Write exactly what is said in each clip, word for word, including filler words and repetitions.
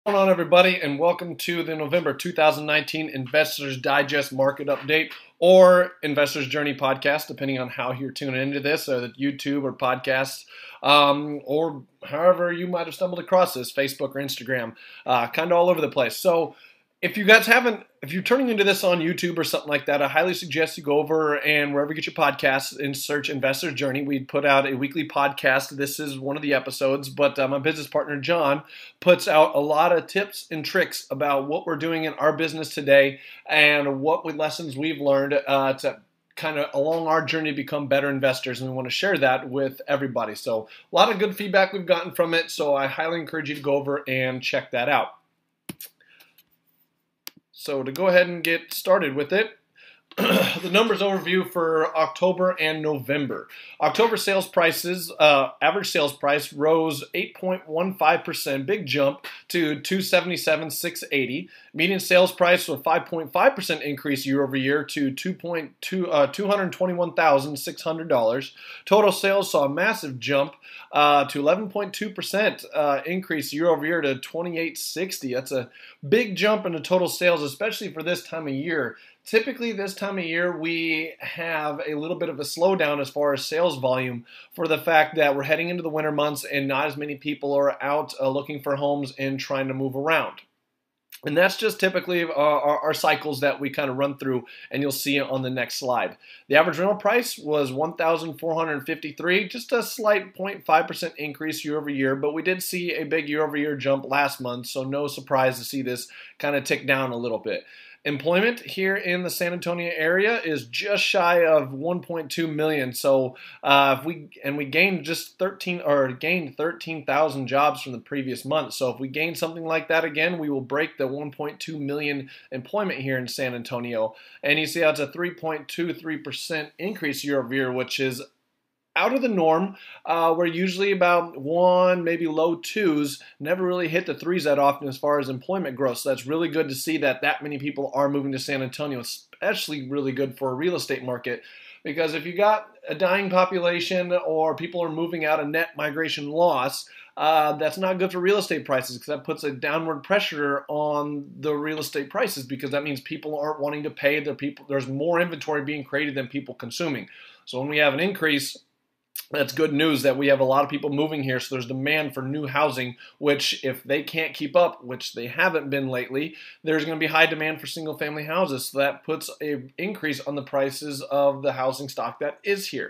What's going on, everybody, and welcome to the November two thousand nineteen Investors Digest Market Update or Investors Journey podcast, depending on how you're tuning into this, or the YouTube or podcasts, um, or however you might have stumbled across this, Facebook or Instagram, uh, kind of all over the place. So if you guys haven't, if you're turning into this on YouTube or something like that, I highly suggest you go over and wherever you get your podcasts and search Investor's Journey. We put out a weekly podcast. This is one of the episodes, but uh, my business partner, John, puts out a lot of tips and tricks about what we're doing in our business today and what lessons we've learned uh, to kind of along our journey to become better investors, and we want to share that with everybody. So a lot of good feedback we've gotten from it, so I highly encourage you to go over and check that out. So to go ahead and get started with it, the numbers overview for October and November. October sales prices, uh, average sales price rose eight point one five percent, big jump to two hundred seventy-seven thousand six hundred eighty dollars. Median sales price was a five point five percent increase year over year to two hundred twenty-one thousand six hundred dollars. Total sales saw a massive jump uh, to eleven point two percent uh, increase year over year to twenty-eight sixty. That's a big jump in the total sales, especially for this time of year. Typically, this time of year, we have a little bit of a slowdown as far as sales volume for the fact that we're heading into the winter months and not as many people are out uh, looking for homes and trying to move around. And that's just typically uh, our, our cycles that we kind of run through, and you'll see it on the next slide. The average rental price was one thousand four hundred fifty-three dollars, just a slight zero point five percent increase year over year, but we did see a big year over year jump last month, so no surprise to see this kind of tick down a little bit. Employment here in the San Antonio area is just shy of one point two million. So uh, if we and we gained just thirteen or gained thirteen thousand jobs from the previous month. So if we gain something like that again, we will break the one point two million employment here in San Antonio. And you see how it's a three point two three percent increase year over year, which is out of the norm. Uh, we're usually about one, maybe low twos, never really hit the threes that often as far as employment growth. So that's really good to see that that many people are moving to San Antonio, especially really good for a real estate market. Because if you got a dying population or people are moving out, a net migration loss, uh, that's not good for real estate prices, because that puts a downward pressure on the real estate prices, because that means people aren't wanting to pay. Their people, there's more inventory being created than people consuming. So when we have an increase, that's good news that we have a lot of people moving here, so there's demand for new housing, which if they can't keep up, which they haven't been lately, there's going to be high demand for single-family houses. So that puts an increase on the prices of the housing stock that is here.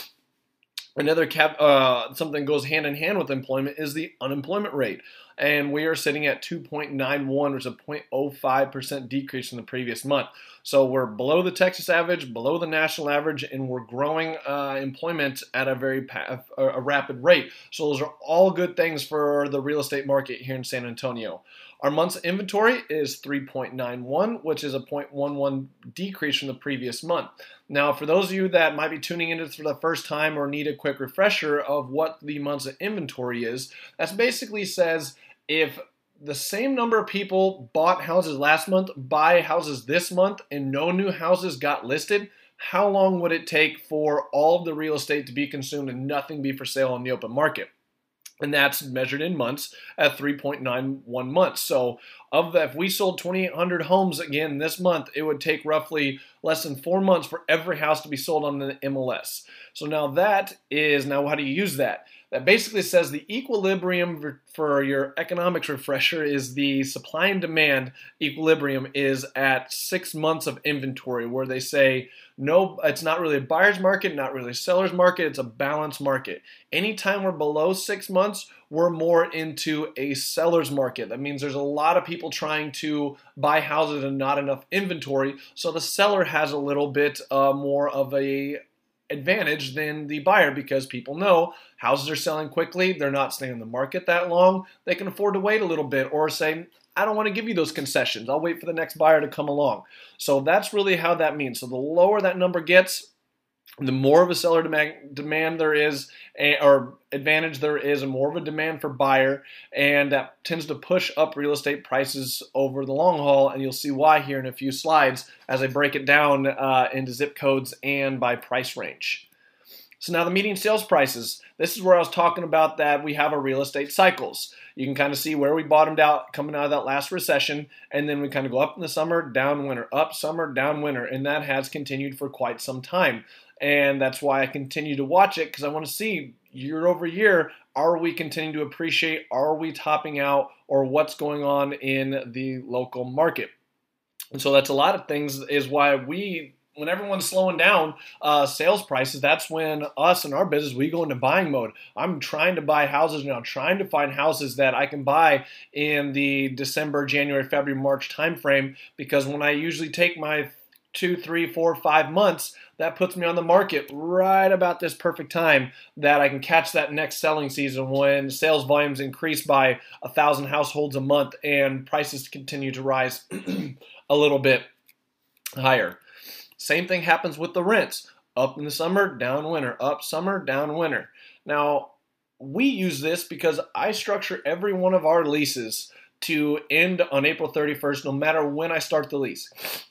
Another cap, uh, something goes hand in hand with employment is the unemployment rate. And we are sitting at two point nine one, which is a zero point zero five percent decrease from the previous month. So we're below the Texas average, below the national average, and we're growing uh, employment at a very pa- a rapid rate. So those are all good things for the real estate market here in San Antonio. Our month's inventory is three point nine one, which is a zero point one one decrease from the previous month. Now, for those of you that might be tuning into this for the first time or need a quick refresher of what the month's inventory is, that basically says if the same number of people bought houses last month buy houses this month and no new houses got listed, how long would it take for all of the real estate to be consumed and nothing be for sale on the open market? And that's measured in months at three point nine one months. So of that, if we sold twenty-eight hundred homes again this month, it would take roughly less than four months for every house to be sold on the M L S. So now that is, now how do you use that? That basically says the equilibrium for your economics refresher is the supply and demand equilibrium is at six months of inventory, where they say, no, it's not really a buyer's market, not really a seller's market, it's a balanced market. Anytime we're below six months, we're more into a seller's market. That means there's a lot of people trying to buy houses and not enough inventory, so the seller has a little bit uh, more of a advantage than the buyer, because people know houses are selling quickly, they're not staying in the market that long, they can afford to wait a little bit, or say, I don't want to give you those concessions, I'll wait for the next buyer to come along. So that's really how that means. So the lower that number gets, the more of a seller demand, demand there is, or advantage there is, and more of a demand for buyer, and that tends to push up real estate prices over the long haul, and you'll see why here in a few slides as I break it down uh, into zip codes and by price range. So now the median sales prices, this is where I was talking about that we have our real estate cycles. You can kind of see where we bottomed out coming out of that last recession, and then we kind of go up in the summer, down winter, up summer, down winter, and that has continued for quite some time. And that's why I continue to watch it, because I want to see year over year, are we continuing to appreciate, are we topping out, or what's going on in the local market. And so that's a lot of things is why we, when everyone's slowing down uh, sales prices, that's when us and our business, we go into buying mode. I'm trying to buy houses now, trying to find houses that I can buy in the December, January, February, March timeframe, because when I usually take my two, three, four, five months, that puts me on the market right about this perfect time that I can catch that next selling season when sales volumes increase by a thousand households a month and prices continue to rise a little bit higher. Same thing happens with the rents. Up in the summer, down winter. Up summer, down winter. Now, we use this because I structure every one of our leases to end on April thirty-first, no matter when I start the lease.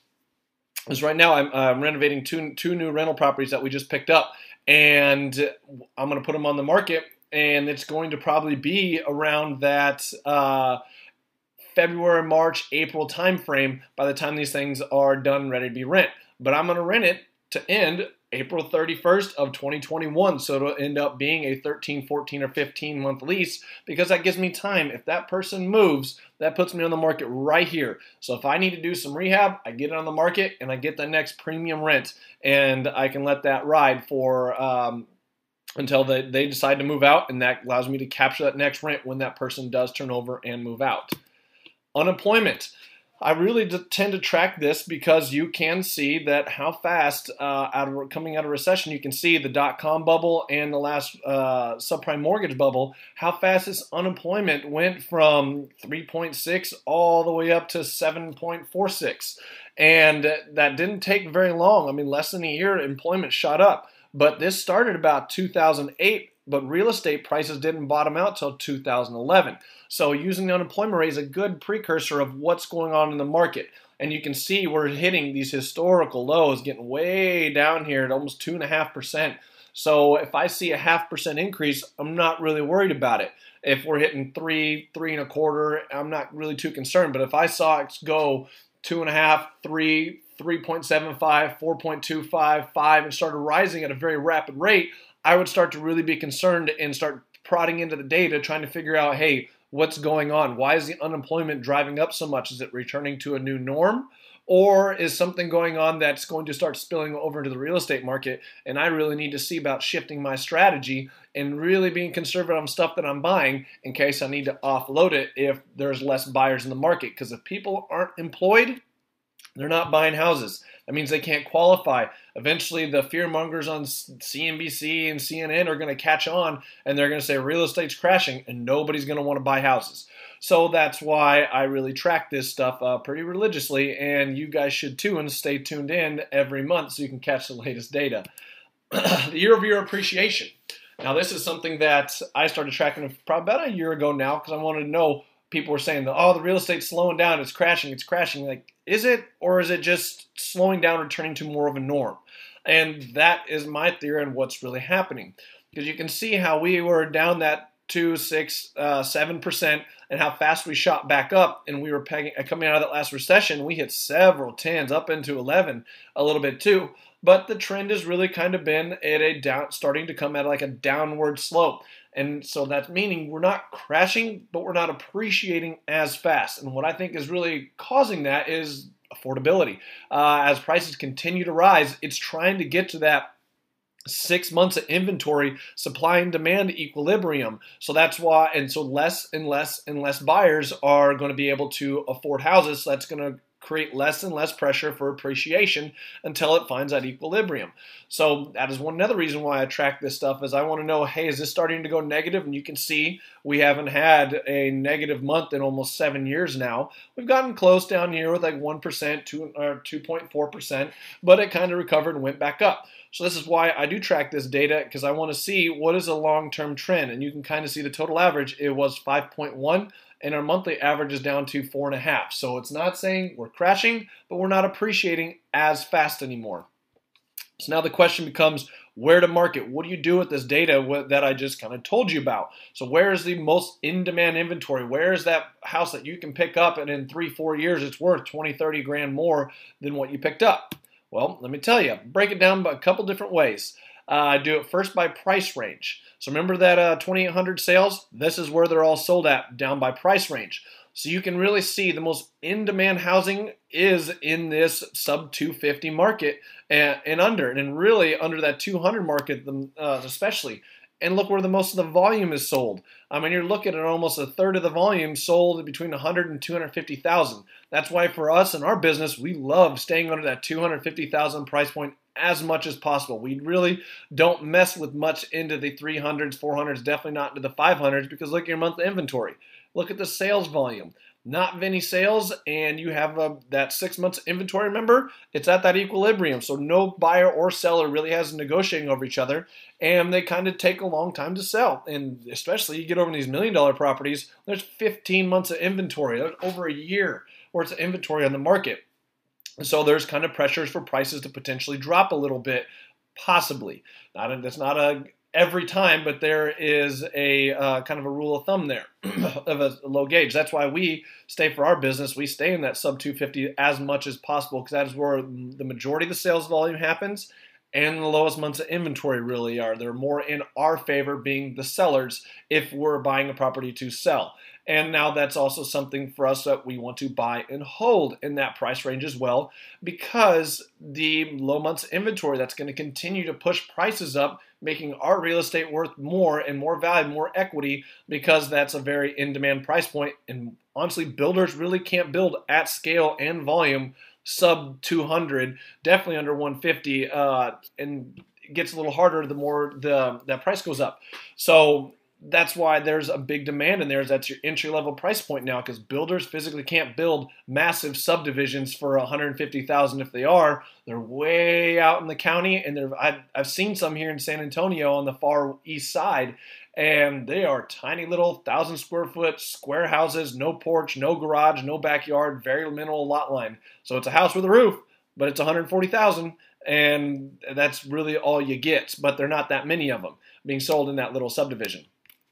Because right now I'm uh, renovating two, two new rental properties that we just picked up, and I'm going to put them on the market, and it's going to probably be around that uh, February, March, April timeframe by the time these things are done, ready to be rent. But I'm going to rent it to end April thirty-first of twenty twenty-one, so it'll end up being a thirteen, fourteen, or fifteen month lease, because that gives me time. If that person moves, that puts me on the market right here. So if I need to do some rehab, I get it on the market and I get the next premium rent, and I can let that ride for um, until they, they decide to move out, and that allows me to capture that next rent when that person does turn over and move out. Unemployment. I really tend to track this because you can see that how fast, uh, out of coming out of recession, you can see the dot-com bubble and the last uh, subprime mortgage bubble, how fast this unemployment went from three point six all the way up to seven point four six. And that didn't take very long. I mean, less than a year, employment shot up. But this started about two thousand eight, but real estate prices didn't bottom out till two thousand eleven. So using the unemployment rate is a good precursor of what's going on in the market. And you can see we're hitting these historical lows, getting way down here at almost two point five percent. So if I see a half percent increase, I'm not really worried about it. If we're hitting three, three and a quarter, I'm not really too concerned. But if I saw it go two and a half, three, three point seven five, four point two five, five, and started rising at a very rapid rate, I would start to really be concerned and start prodding into the data, trying to figure out, hey, what's going on? Why is the unemployment driving up so much? Is it returning to a new norm? Or is something going on that's going to start spilling over into the real estate market? And I really need to see about shifting my strategy and really being conservative on stuff that I'm buying in case I need to offload it if there's less buyers in the market. Because if people aren't employed, they're not buying houses. That means they can't qualify. Eventually, the fear mongers on C N B C and C N N are going to catch on, and they're going to say real estate's crashing, and nobody's going to want to buy houses. So that's why I really track this stuff uh, pretty religiously, and you guys should too, and stay tuned in every month so you can catch the latest data. The year-over-year appreciation. Now, this is something that I started tracking probably about a year ago now because I wanted to know. People were saying that, oh, the real estate's slowing down, it's crashing, it's crashing. Like, is it, or is it just slowing down, returning to more of a norm? And that is my theory on what's really happening. Because you can see how we were down that two, six, uh, seven percent, and how fast we shot back up, and we were pegging, coming out of that last recession, we hit several tens, up into eleven a little bit too. But the trend has really kind of been at a down, starting to come at like a downward slope. And so that's meaning we're not crashing, but we're not appreciating as fast. And what I think is really causing that is affordability. Uh, as prices continue to rise, it's trying to get to that six months of inventory, supply and demand equilibrium. So that's why, and so less and less and less buyers are going to be able to afford houses. So that's going to create less and less pressure for appreciation until it finds that equilibrium. So that is one another reason why I track this stuff, is I want to know, hey, is this starting to go negative? And you can see we haven't had a negative month in almost seven years now. We've gotten close down here with like one percent, two, or two point four percent, but it kind of recovered and went back up. So this is why I do track this data, because I want to see what is a long-term trend. And you can kind of see the total average, it was five point one, and our monthly average is down to four and a half. So it's not saying we're crashing, but we're not appreciating as fast anymore. So now the question becomes where to market. What do you do with this data that I just kind of told you about? So where is the most in-demand inventory? Where is that house that you can pick up and in three, four years it's worth twenty, thirty grand more than what you picked up? Well, let me tell you, break it down by a couple different ways. Uh, I do it first by price range. So remember that uh, twenty-eight hundred sales? This is where they're all sold at, down by price range. So you can really see the most in-demand housing is in this sub two fifty market and, and under, and really under that two hundred market uh, especially. And look where the most of the volume is sold. I mean, you're looking at almost a third of the volume sold between one hundred and two hundred fifty thousand. That's why for us in our business, we love staying under that two hundred fifty thousand price point as much as possible. We really don't mess with much into the three hundreds, four hundreds, definitely not into the five hundreds, because look at your monthly inventory. Look at the sales volume. Not many sales, and you have a, that six months inventory, remember? It's at that equilibrium, so no buyer or seller really has negotiating over each other, and they kind of take a long time to sell. And especially you get over these million dollar properties, there's fifteen months of inventory, over a year worth of inventory on the market. So there's kind of pressures for prices to potentially drop a little bit, possibly. Not a, that's not a every time, but there is a uh, kind of a rule of thumb there of a low gauge. That's why we stay for our business. We stay in that sub two fifty as much as possible because that is where the majority of the sales volume happens and the lowest months of inventory really are. They're more in our favor being the sellers if we're buying a property to sell. And now that's also something for us that we want to buy and hold in that price range as well, because the low months inventory, that's going to continue to push prices up, making our real estate worth more and more value, more equity, because that's a very in-demand price point. And honestly, builders really can't build at scale and volume sub two hundred, definitely under one fifty, uh, and it gets a little harder the more the that price goes up. So that's why there's a big demand in there. That's your entry level price point now, because builders physically can't build massive subdivisions for one hundred fifty thousand. If they are, they're way out in the county, and they're I've, I've seen some here in San Antonio on the far east side, and they are tiny little thousand square foot square houses, no porch, no garage, no backyard, very minimal lot line. So it's a house with a roof, but it's one hundred forty thousand, and that's really all you get. But there are not that many of them being sold in that little subdivision.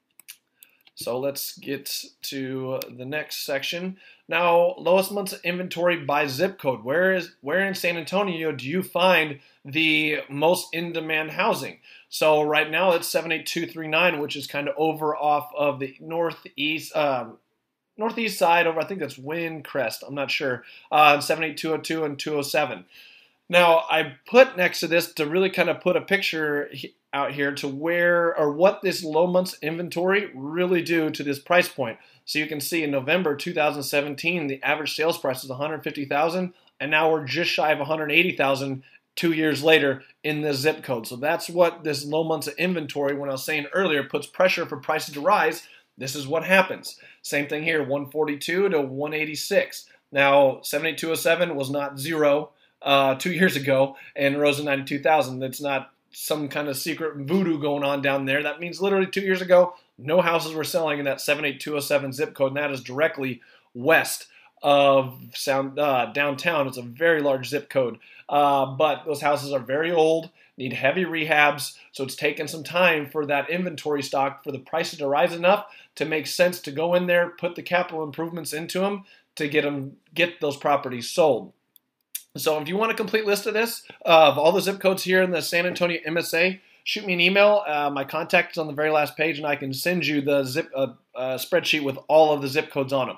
So let's get to the next section. Now, lowest months of inventory by zip code. Where is where in San Antonio do you find the most in-demand housing? So right now it's seven eight two three nine, which is kind of over off of the northeast um, northeast side over, I think that's Windcrest, I'm not sure, uh, seven eight two oh two and two oh seven. Now, I put next to this to really kind of put a picture out here to where or what this low months inventory really do to this price point. So you can see in November two thousand seventeen, the average sales price is one hundred fifty thousand, and now we're just shy of one hundred eighty thousand two years later in this zip code. So that's what this low months of inventory, when I was saying earlier, puts pressure for prices to rise. This is what happens. Same thing here, one forty-two to one eighty-six. Now, seven eight two oh seven was not zero uh, two years ago, and rose to ninety-two thousand. It's not some kind of secret voodoo going on down there. That means literally two years ago, no houses were selling in that seven eight two oh seven zip code, and that is directly west of sound, uh, downtown. It's a very large zip code, uh, but those houses are very old, need heavy rehabs, so it's taken some time for that inventory stock, for the prices to rise enough to make sense to go in there, put the capital improvements into them to get them get those properties sold. So if you want a complete list of this, uh, of all the zip codes here in the San Antonio M S A, shoot me an email. Uh, my contact is on the very last page, and I can send you the zip uh, uh, spreadsheet with all of the zip codes on them.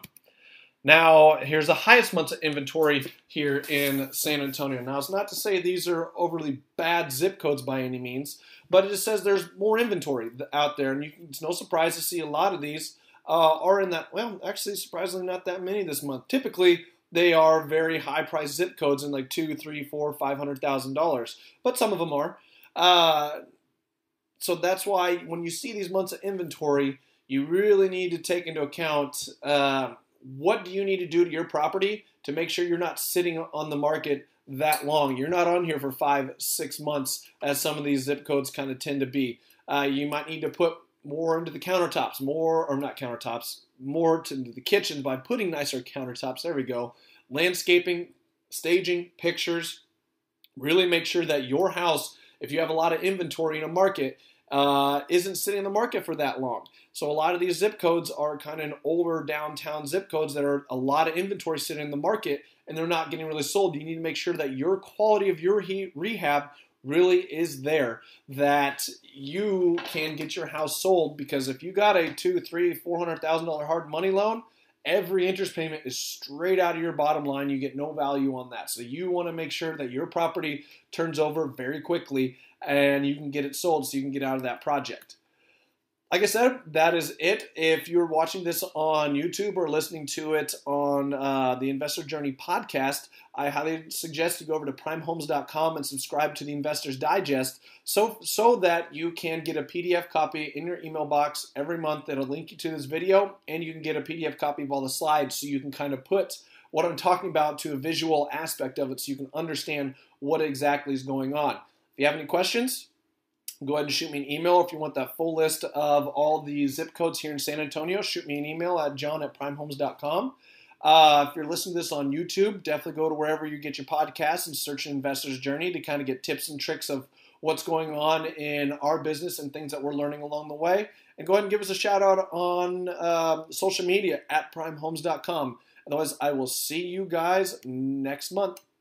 Now, here's the highest months of inventory here in San Antonio. Now, it's not to say these are overly bad zip codes by any means, but it just says there's more inventory out there, and you, it's no surprise to see a lot of these uh, are in that, well, actually, surprisingly, not that many this month. Typically, they are very high-priced zip codes in like two, three, four, five hundred thousand dollars, but some of them are. Uh, so that's why when you see these months of inventory, you really need to take into account uh, what do you need to do to your property to make sure you're not sitting on the market that long. You're not on here for five, six months, as some of these zip codes kind of tend to be. Uh, you might need to put more into the countertops, more, or not countertops, more to the kitchen by putting nicer countertops. There we go. Landscaping, staging, pictures, Really make sure that your house, if you have a lot of inventory in a market, uh, isn't sitting in the market for that long. So a lot of these zip codes are kind of older downtown zip codes that are a lot of inventory sitting in the market and they're not getting really sold. You need to make sure that your quality of your he- rehab really is there, that you can get your house sold. Because if you got a two, three, four hundred thousand dollar hard money loan, every interest payment is straight out of your bottom line. You get no value on that. So you want to make sure that your property turns over very quickly and you can get it sold so you can get out of that project. Like I said, that is it. If you're watching this on YouTube or listening to it on uh, the Investor Journey podcast, I highly suggest you go over to prime homes dot com and subscribe to the Investor's Digest so, so that you can get a P D F copy in your email box every month. That'll link you to this video, and you can get a P D F copy of all the slides so you can kind of put what I'm talking about to a visual aspect of it so you can understand what exactly is going on. If you have any questions, go ahead and shoot me an email. If you want that full list of all the zip codes here in San Antonio, shoot me an email at john at prime homes dot com. Uh, if you're listening to this on YouTube, definitely go to wherever you get your podcasts and search Investor's Journey to kind of get tips and tricks of what's going on in our business and things that we're learning along the way. And go ahead and give us a shout out on uh, social media at prime homes dot com. Otherwise, I will see you guys next month.